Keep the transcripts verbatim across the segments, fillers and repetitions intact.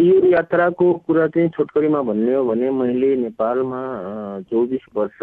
यो यात्राको कुरा चाहिँ छोटकरीमा भन्ने हो भने मैले नेपालमा चौबिस वर्ष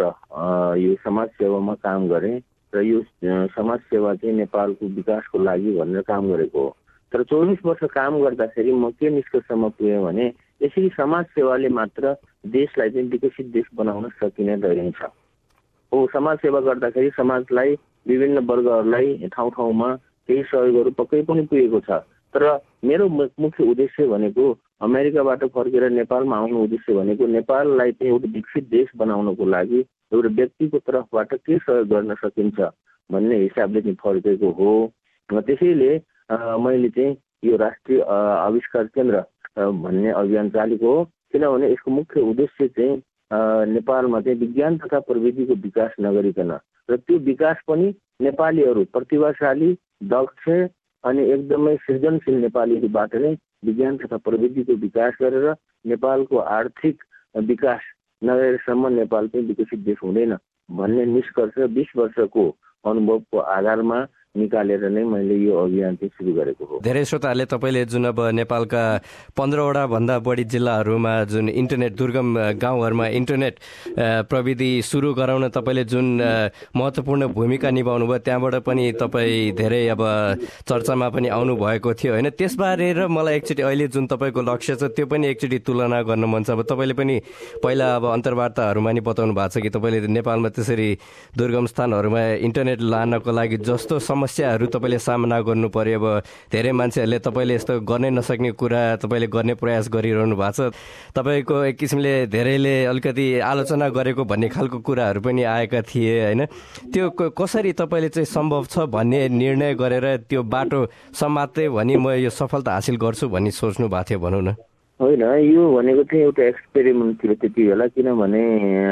यो समाज सेवामा काम गरेँ र यो समाज सेवा चाहिँ नेपालको विकासको लागि भनेर काम गरेको हो। तर चौबिस वर्ष काम गर्दाखेरि म के निष्कर्षमा पुगेँ भने यसरी समाज सेवाले मात्र देशलाई चाहिँ विकसित देश बनाउन सकिने रहेछ। हो, समाज सेवा गर्दाखेरि समाजलाई विभिन्न वर्गहरूलाई ठाउँ ठाउँमा केही सहयोगहरू पक्कै पनि पुगेको छ। तर मेरो मुख्य उद्देश्य भनेको अमेरिकाबाट फर्केर नेपालमा आउनु उद्देश्य भनेको नेपाललाई चाहिँ एउटा विकसित देश बनाउनको लागि एउटा व्यक्तिको तर्फबाट के सहयोग गर्न सकिन्छ भन्ने हिसाबले चाहिँ फर्केको हो। त्यसैले मैले चाहिँ यो राष्ट्रिय आविष्कार केन्द्र भन्ने अभियान चालेको हो, किनभने यसको मुख्य उद्देश्य चाहिँ नेपालमा चाहिँ विज्ञान तथा प्रविधिको विकास नगरिकन र त्यो विकास पनि नेपालीहरू प्रतिभाशाली, दक्ष अनि एकदमै सृजनशील नेपालीहरूबाट नै विज्ञान तथा प्रविधिको विकास गरेर नेपालको आर्थिक विकास नगरेसम्म नेपाल चाहिँ विकसित देश हुँदैन भन्ने निष्कर्ष बिस वर्षको अनुभवको आधारमा निकालेर नै मैले यो अभियान चाहिँ सुरु गरेको हो। धेरै श्रोताहरूले तपाईँले जुन अब नेपालका पन्ध्रवटा भन्दा बढी जिल्लाहरूमा जुन इन्टरनेट दुर्गम गाउँहरूमा इन्टरनेट प्रविधि सुरु गराउन तपाईँले जुन महत्त्वपूर्ण भूमिका निभाउनु भयो, त्यहाँबाट पनि तपाईँ धेरै अब चर्चामा पनि आउनु भएको थियो होइन। त्यसबारे र मलाई एकचोटि अहिले जुन तपाईँको लक्ष्य छ त्यो पनि एकचोटि तुलना गर्न मन छ। अब तपाईँले पनि पहिला अब अन्तर्वार्ताहरूमा नि बताउनु भएको छ कि तपाईँले नेपालमा त्यसरी दुर्गम स्थानहरूमा इन्टरनेट लानको लागि जस्तो समस्याहरू तपाईँले सामना गर्नु पर्यो। अब धेरै मान्छेहरूले तपाईँले यस्तो गर्नै नसक्ने कुरा तपाईँले गर्ने प्रयास गरिरहनु भएको छ। तपाईँको एक किसिमले धेरैले अलिकति आलोचना गरेको भन्ने खालको कुराहरू पनि आएका थिए होइन। त्यो कसरी तपाईँले चाहिँ सम्भव छ भन्ने निर्णय गरेर त्यो बाटो समात्दै भनी म यो सफलता हासिल गर्छु भन्ने सोच्नु भएको थियो भनौँ न? होइन, यो भनेको चाहिँ एउटा एक्सपेरिमेन्ट थियो त्यति बेला, किनभने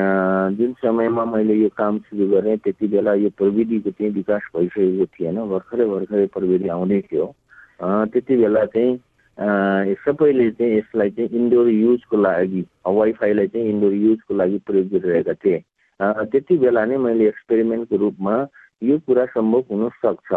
जुन समयमा मैले यो काम सुरु गरेँ त्यति बेला यो प्रविधिको चाहिँ विकास भइसकेको थिएन, भर्खरै भर्खरै प्रविधि आउँदै थियो। त्यति बेला चाहिँ सबैले चाहिँ यसलाई चाहिँ इन्डोर युजको लागि वाइफाईलाई चाहिँ इन्डोर युजको लागि प्रयोग गरिरहेका थिए। त्यति बेला नै मैले एक्सपेरिमेन्टको रूपमा यो कुरा सम्भव हुन सक्छ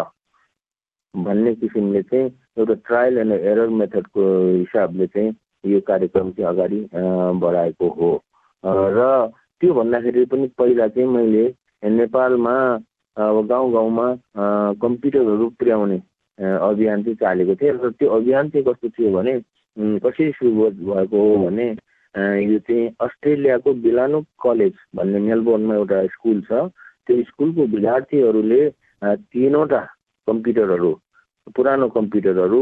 भन्ने किसिमले चाहिँ एउटा ट्रायल एन्ड एरर मेथडको हिसाबले चाहिँ यो कार्यक्रम चाहिँ अगाडि बढाएको हो। र त्यो भन्दाखेरि पनि पहिला चाहिँ मैले नेपालमा अब गाउँ गाउँमा कम्प्युटरहरू पुर्याउने अभियान चाहिँ चालेको थिएँ। र त्यो अभियान चाहिँ कस्तो थियो भने कसरी सुरु भएको हो भने यो चाहिँ अस्ट्रेलियाको बिलानो कलेज भन्ने मेलबोर्नमा एउटा स्कुल छ, त्यो स्कुलको विद्यार्थीहरूले तीनवटा कम्प्युटरहरू पुरानो कम्प्युटरहरू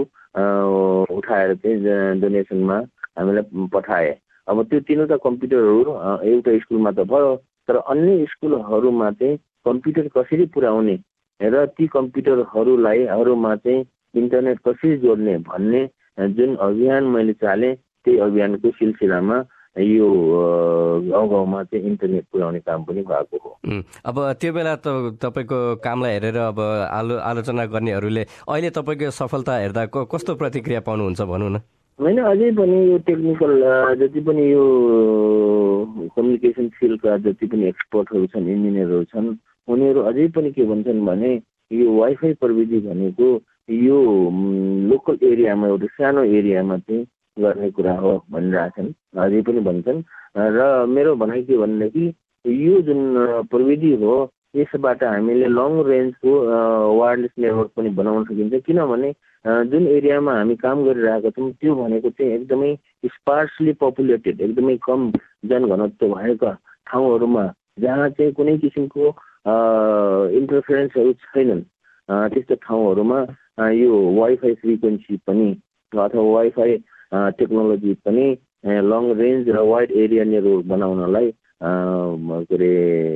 उठाएर चाहिँ डोनेसनमा हामीलाई पठाए। अब त्यो तीनवटा कम्प्युटरहरू एउटा स्कुलमा त भयो, तर अन्य स्कुलहरूमा चाहिँ कम्प्युटर कसरी पुर्याउने र ती कम्प्युटरहरूलाई हरूमा चाहिँ इन्टरनेट कसरी जोड्ने भन्ने जुन अभियान मैले चालेँ त्यही अभियानको सिलसिलामा यो गाउँ गाउँमा चाहिँ इन्टरनेट पुर्याउने काम पनि भएको हो। अब त्यो बेला त तपाईँको कामलाई हेरेर अब आलो आलोचना गर्नेहरूले अहिले तपाईँको सफलता हेर्दा कस्तो प्रतिक्रिया पाउनुहुन्छ भनौँ न? होइन, अझै पनि यो टेक्निकल जति पनि यो कम्युनिकेसन फिल्डका जति पनि एक्सपर्टहरू छन्, इन्जिनियरहरू छन्, उनीहरू अझै पनि के भन्छन् भने यो वाइफाई प्रविधि भनेको यो लोकल एरियामा एउटा सानो एरियामा चाहिँ गर्ने कुरा हो भनिरहेछन्, अझै पनि भन्छन्। र मेरो भनाइ के भनेदेखि यो जुन प्रविधि हो यसबाट हामीले लङ रेन्जको वायरलेस नेटवर्क पनि बनाउन सकिन्छ, किनभने जुन एरियामा हामी काम गरिरहेका छौँ त्यो भनेको चाहिँ एकदमै स्पार्सली पपुलेटेड, एकदमै कम जनघनत्व भएका ठाउँहरूमा जहाँ चाहिँ कुनै किसिमको इन्टरफेरेन्सहरू छैनन् त्यस्तो ठाउँहरूमा यो वाइफाई फ्रिक्वेन्सी पनि अथवा वाइफाई टेक्नोलोजी पनि लङ रेन्ज र वाइड एरिया नेटवर्क बनाउनलाई के अरे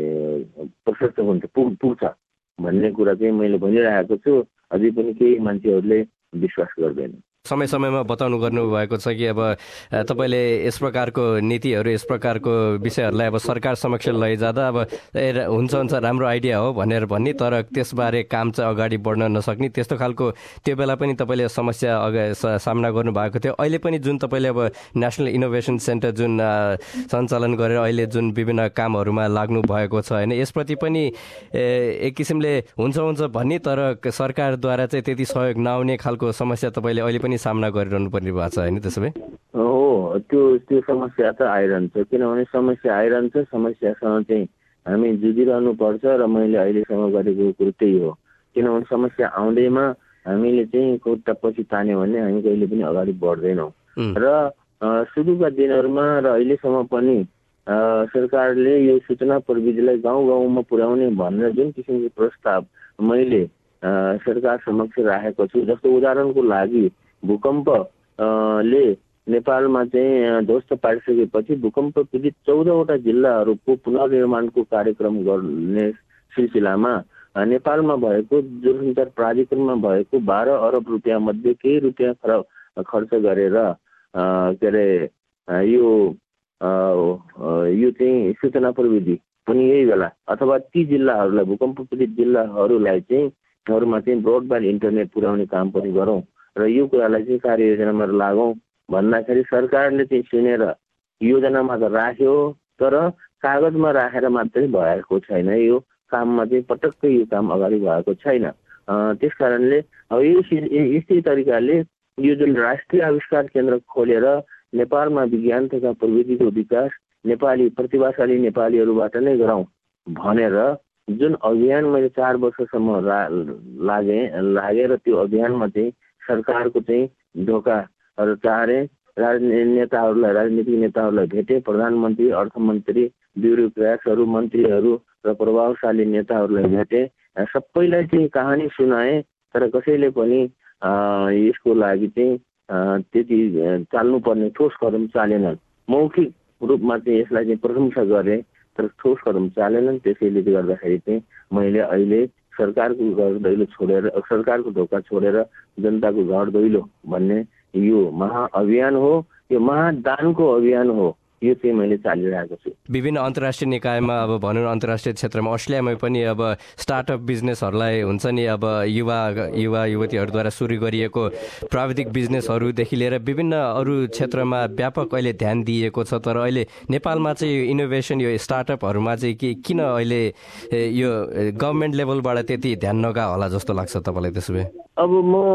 प्रशस्त हुन्छ, पुग पुग्छ भन्ने कुरा चाहिँ मैले भनिरहेको छु। अझै पनि केही मान्छेहरूले विश्वास गर्दैन। समय समयमा बताउनु गर्नुभएको छ कि अब तपाईँले यस प्रकारको नीतिहरू यस प्रकारको विषयहरूलाई अब सरकार समक्ष लैजाँदा अब ए हुन्छ हुन्छ राम्रो आइडिया हो भनेर भन्ने, तर त्यसबारे काम चाहिँ अगाडि बढ्न नसक्ने त्यस्तो खालको त्यो बेला पनि तपाईँले समस्या अगाडि सामना गर्नुभएको थियो। अहिले पनि जुन तपाईँले अब नेसनल इनोभेसन सेन्टर जुन सञ्चालन गरेर अहिले जुन विभिन्न कामहरूमा लाग्नु भएको छ होइन, यसप्रति पनि एक किसिमले हुन्छ हुन्छ भन्ने तर सरकारद्वारा चाहिँ त्यति सहयोग नआउने खालको समस्या तपाईँले अहिले पनि पनि सामना गरिरहनु पर्ने भएको छ होइन त्यसो भए? हो, त्यो त्यो समस्या त आइरहन्छ, किनभने समस्या आइरहन्छ, समस्यासँग चाहिँ हामी जुझिरहनु पर्छ र मैले अहिलेसम्म गरेको कुरो त्यही हो। किनभने समस्या आउँदैमा हामीले चाहिँ खुट्टा पछि तान्यो भने हामी कहिले पनि अगाडि बढ्दैनौँ। र सुरुका दिनहरूमा र अहिलेसम्म पनि सरकारले यो सूचना प्रविधिलाई गाउँ गाउँमा पुर्याउने भनेर जुन किसिमको प्रस्ताव मैले सरकार समक्ष राखेको छु, जस्तो उदाहरणको लागि भूकम्प ले नेपालमा चाहिँ ध्वस्त पारिसकेपछि भूकम्प पीडित चौधवटा जिल्लाहरूको पुनर्निर्माणको कार्यक्रम गर्ने सिलसिलामा नेपालमा भएको दूरसञ्चार प्राधिकरणमा भएको बाह्र अरब रुपियाँ मध्ये केही रुपियाँ खर्च गरेर के अरे यो यो चाहिँ सूचना प्रविधि पनि यही बेला अथवा ती जिल्लाहरूलाई भूकम्प पीडित जिल्लाहरूलाई चाहिँ हरूमा चाहिँ ब्रोडब्यान्ड इन्टरनेट पुर्याउने काम पनि गरौँ र यो कुरालाई चाहिँ कार्ययोजनामा लागौँ भन्दाखेरि सरकारले चाहिँ सुनेर योजनामा त राख्यो, तर कागजमा राखेर मात्रै भएको छैन। यो काममा चाहिँ पटक्कै यो काम अगाडि भएको छैन। त्यस कारणले अब यस्तै तरिकाले यो जुन राष्ट्रिय आविष्कार केन्द्र खोलेर नेपालमा विज्ञान तथा प्रविधिको विकास नेपाली प्रतिभाशाली नेपालीहरूबाट नै गरौँ भनेर जुन अभियान मैले चार वर्षसम्म लागे लागेर त्यो अभियानमा चाहिँ सरकारको चाहिँ ढोकाहरू चाहे राजनीतिक नेताहरूलाई राजनीतिक नेताहरूलाई भेटे, प्रधानमन्त्री, अर्थमन्त्री, ब्युरोक्रेट्सहरू, मन्त्रीहरू र प्रभावशाली नेताहरूलाई भेटे, सबैलाई चाहिँ कहानी सुनाए, तर कसैले पनि यसको लागि चाहिँ त्यति चाल्नुपर्ने ठोस कदम चालेनन्। मौखिक रूपमा चाहिँ यसलाई चाहिँ प्रशंसा गरे, तर ठोस कदम चालेनन्। त्यसैले गर्दाखेरि चाहिँ मैले अहिले सरकारको घर दैलो छोडेर सरकारको ढोका छोडेर जनताको घर दैलो भन्ने यो महाअभियान हो, यो महादानको अभियान हो, यो चाहिँ मैले चालिरहेको छु। विभिन्न अन्तर्राष्ट्रिय निकायमा अब भनौँ अन्तर्राष्ट्रिय क्षेत्रमा अस्ट्रेलियामा पनि अब स्टार्टअप बिजनेसहरूलाई हुन्छ नि अब युवा युवा युवतीहरूद्वारा सुरु गरिएको प्राविधिक बिजनेसहरूदेखि लिएर विभिन्न अरू क्षेत्रमा व्यापक अहिले ध्यान दिइएको छ, तर अहिले नेपालमा चाहिँ यो इनोभेसन यो स्टार्टअपहरूमा चाहिँ के किन अहिले यो गभर्मेन्ट लेभलबाट त्यति ध्यान नगएको होला जस्तो लाग्छ तपाईँलाई? त्यसो भए अब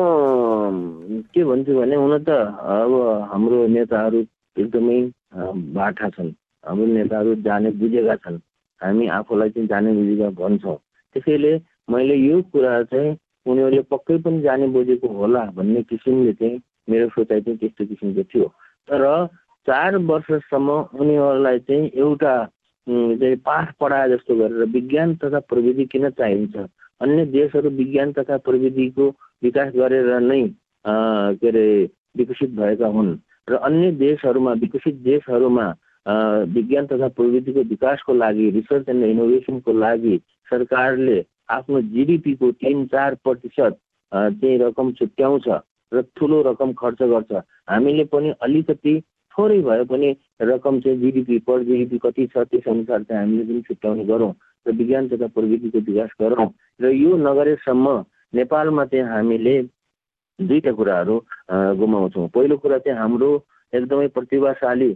म के भन्छु भने हुन त अब हाम्रो नेताहरू एकदमै बाठा छन्, हाम्रो नेताहरू जाने बुझेका छन्, हामी आफूलाई चाहिँ जाने बुझेका भन्छौँ। त्यसैले मैले यो कुरा चाहिँ उनीहरूले पक्कै पनि जाने बुझेको होला भन्ने किसिमले चाहिँ मेरो सोचाइ चाहिँ त्यस्तो किसिमको थियो। तर चार वर्षसम्म उनीहरूलाई चाहिँ एउटा चाहिँ पाठ पढाए जस्तो गरेर विज्ञान तथा प्रविधि किन चाहिन्छ, अन्य देशहरू विज्ञान तथा प्रविधिको विकास गरेर नै के अरे विकसित भएका हुन् र अन्य देशहरूमा विकसित देशहरूमा विज्ञान तथा प्रविधिको विकासको लागि रिसर्च एन्ड इनोभेसनको लागि सरकारले आफ्नो जिडिपीको तीन चार प्रतिशत चाहिँ रकम छुट्याउँछ र ठुलो रकम खर्च गर्छ। हामीले पनि अलिकति थोरै भए पनि रकम चाहिँ जिडिपी पर जिडिपी कति छ त्यस अनुसार चाहिँ हामीले पनि छुट्याउने गरौँ र विज्ञान तथा प्रविधिको विकास गरौँ। र यो नगरेसम्म नेपालमा चाहिँ हामीले दुईटा कुराहरू गुमाउँछौँ। पहिलो कुरा चाहिँ हाम्रो एकदमै प्रतिभाशाली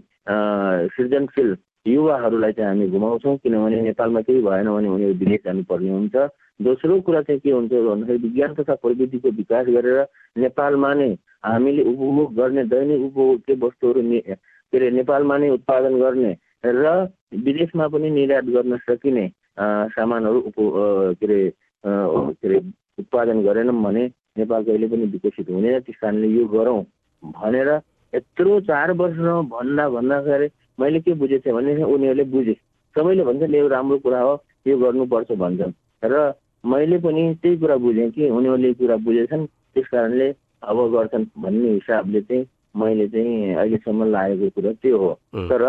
सृजनशील युवाहरूलाई चाहिँ हामी गुमाउँछौँ, किनभने नेपालमा केही भएन भने उनीहरू विदेश जानुपर्ने हुन्छ। दोस्रो कुरा चाहिँ के हुन्छ भन्दाखेरि विज्ञान तथा प्रविधिको विकास गरेर नेपालमा नै हामीले उपभोग गर्ने दैनिक उपभोग्य वस्तुहरू के अरे नेपालमा नै उत्पादन गर्ने र विदेशमा पनि निर्यात गर्न सकिने सामानहरू उप के अरे के अरे उत्पादन गरेनौँ भने नेपाल कहिले पनि विकसित हुँदैन। त्यस कारणले यो गरौँ भनेर यत्रो चार वर्षसम्म भन्दा भन्दाखेरि मैले के बुझेको थिएँ भने उनीहरूले बुझे, सबैले भन्छन् यो राम्रो कुरा हो, यो गर्नुपर्छ भन्छन् र मैले पनि त्यही कुरा बुझेँ कि उनीहरूले यो कुरा बुझेछन्, त्यस कारणले अब गर्छन् भन्ने हिसाबले चाहिँ मैले चाहिँ अहिलेसम्म लागेको कुरा त्यो हो। तर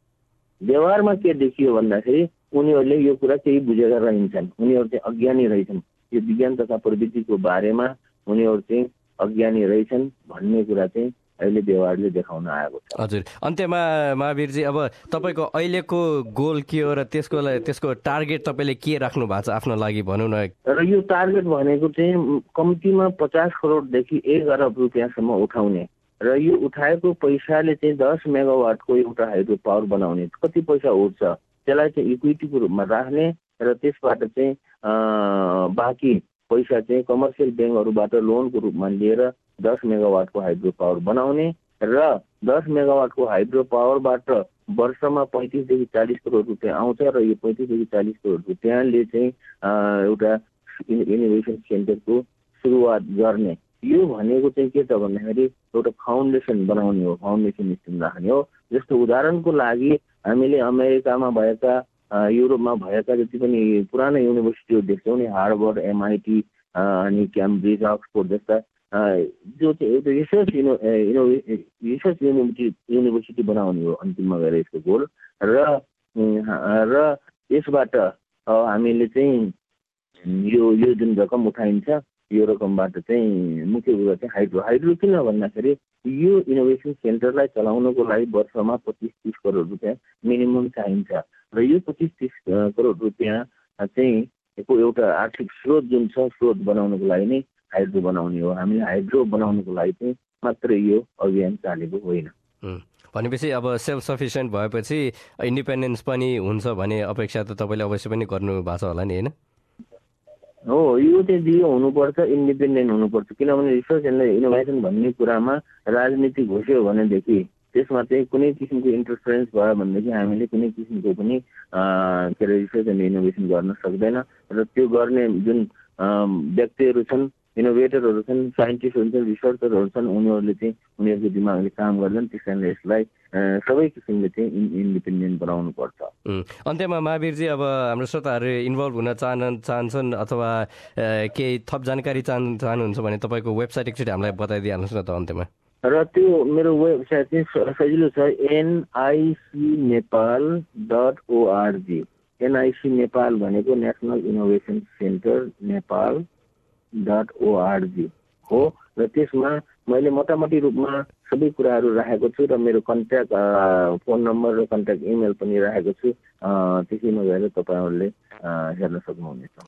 व्यवहारमा के देखियो भन्दाखेरि उनीहरूले यो कुरा केही बुझेर रहन्छन्, उनीहरू चाहिँ अज्ञानी रहेछन्, यो विज्ञान तथा प्रविधिको बारेमा उनीहरू चाहिँ अज्ञानी रहेछन् भन्ने कुरा चाहिँ अहिले व्यवहारले देखाउन आएको छ। हजुर, अन्त्यमा महावीरजी अब तपाईँको अहिलेको गोल के हो र त्यसको त्यसको टार्गेट तपाईँले के राख्नु भएको छ आफ्नो लागि भनौँ न? र यो टार्गेट भनेको चाहिँ कम्तीमा पचास करोडदेखि एक अरब रुपियाँसम्म उठाउने र यो उठाएको पैसाले चाहिँ दस मेगावाटको एउटा हाइड्रो पावर बनाउने। कति पैसा उठ्छ त्यसलाई चाहिँ इक्विटीको रूपमा राख्ने र त्यसबाट चाहिँ बाँकी पैसा चाहिँ कमर्सियल ब्याङ्कहरूबाट लोनको रूपमा लिएर दस मेगावाटको हाइड्रो पावर बनाउने र दस मेगावाटको हाइड्रो पावरबाट वर्षमा पैँतिसदेखि चालिस करोड रुपियाँ आउँछ र यो पैँतिसदेखि चालिस करोड रुपियाँले चाहिँ एउटा इनोभेसन सेन्टरको सुरुवात गर्ने। यो भनेको चाहिँ के छ भन्दाखेरि एउटा फाउन्डेसन बनाउने हो, फाउन्डेसन स्किम राख्ने हो। जस्तो उदाहरणको लागि हामीले अमेरिकामा भएका युरोपमा भएका जति पनि पुरानो युनिभर्सिटीहरू देख्छौँ नि, हार्वर्ड, एमआइटी अनि क्याम्ब्रिज, अक्सफोर्ड जस्ता जो चाहिँ एउटा रिसर्च इनो इनो रिसर्च युनिभर्सिटी युनिभर्सिटी बनाउने हो अन्तिममा गएर यसको गोल। र र यसबाट हामीले चाहिँ यो यो जुन रकम उठाइन्छ यो रकमबाट चाहिँ मुख्य कुरा चाहिँ हाइड्रो हाइड्रो किन भन्दाखेरि यो इनोभेसन सेन्टरलाई चलाउनको लागि वर्षमा पच्चिस तिस करोड रुपियाँ मिनिमम चाहिन्छ र यो पच्चिस तिस करोड रुपियाँ चाहिँ को एउटा आर्थिक स्रोत जुन छ स्रोत बनाउनको लागि नै हाइड्रो बनाउने हो। हामीले हाइड्रो बनाउनको लागि चाहिँ मात्रै यो अभियान चालेको होइन। भनेपछि अब सेल्फ सफिसियन्ट भएपछि इन्डिपेन्डेन्स पनि हुन्छ भन्ने अपेक्षा त तपाईँले अवश्य पनि गर्नु भएको छ होला नि, होइन? हो, यो चाहिँ दियो हुनुपर्छ, इन्डिपेन्डेन्ट हुनुपर्छ। किनभने रिसर्च एन्ड इनोभेसन भन्ने कुरामा राजनीति घुस्यो भनेदेखि त्यसमा चाहिँ कुनै किसिमको इन्टरफेरेन्स भयो भनेदेखि हामीले कुनै किसिमको पनि के अरे रिसर्च एन्ड इनोभेसन गर्न सक्दैन। र त्यो गर्ने जुन व्यक्तिहरू छन्, इनोभेटरहरू छन्, साइन्टिस्टहरू छन्, रिसर्चरहरू छन्, उनीहरूले चाहिँ उनीहरूको दिमागले काम गर्दैन। त्यस कारणले यसलाई सबै किसिमले चाहिँ इन्डिपेन्डेन्ट बनाउनु पर्छ। अन्त्यमा महावीरजी, अब हाम्रो श्रोताहरू इन्भल्भ हुन चाहन चाहन्छन् अथवा केही थप जानकारी चाहनु चाहनुहुन्छ भने तपाईँको वेबसाइट एकचोटि हामीलाई बताइदिइहाल्नुहोस् न त अन्त्यमा। र त्यो मेरो वेबसाइट चाहिँ सजिलो छ, NIC Nepal dot ORG. NIC Nepal भनेको national innovation centre Nepal dot ORG हो। र त्यसमा मैले मोटामोटी रूपमा सबै कुराहरू राखेको छु र मेरो कन्ट्याक्ट फोन नम्बर र कन्ट्याक्ट इमेल पनि राखेको छु। त्यसैमा गएर तपाईँहरूले हेर्न सक्नुहुनेछ।